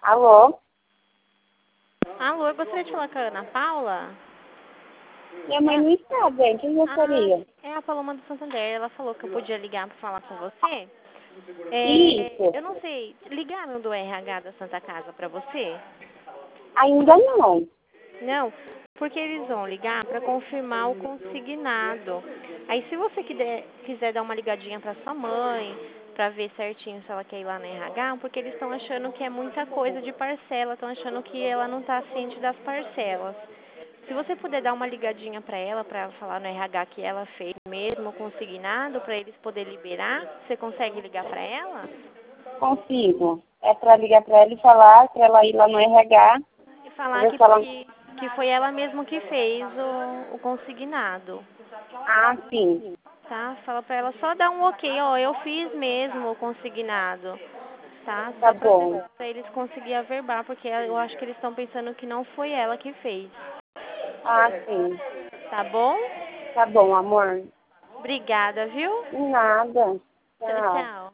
Alô? Alô, eu gostaria de falar com a Ana Paula. Minha mãe não está, bem. Quem gostaria? É a Paloma do Santander. Ela falou que eu podia ligar para falar com você. Isso. Eu não sei, ligaram do RH da Santa Casa para você? Ainda não. Não, porque eles vão ligar para confirmar o consignado. Aí se você quiser dar uma ligadinha para sua mãe, para ver certinho se ela quer ir lá na RH, porque eles estão achando que é muita coisa de parcela, estão achando que ela não está ciente das parcelas. Se você puder dar uma ligadinha para ela, para falar no RH que ela fez mesmo o consignado, para eles poderem liberar, você consegue ligar para ela? Consigo. É para ligar para ela e falar para ela ir lá no RH. E Pra falar ver se ela... que foi ela mesma que fez o consignado. Ah, sim. Tá? Fala pra ela só dar um ok, ó, eu fiz mesmo o consignado, tá? Tá Só pra bom. eles conseguirem averbar, porque eu acho que eles estão pensando que não foi ela que fez. Ah, sim. Tá bom? Tá bom, amor. Obrigada, viu? Nada. Tchau, Tchau. tchau.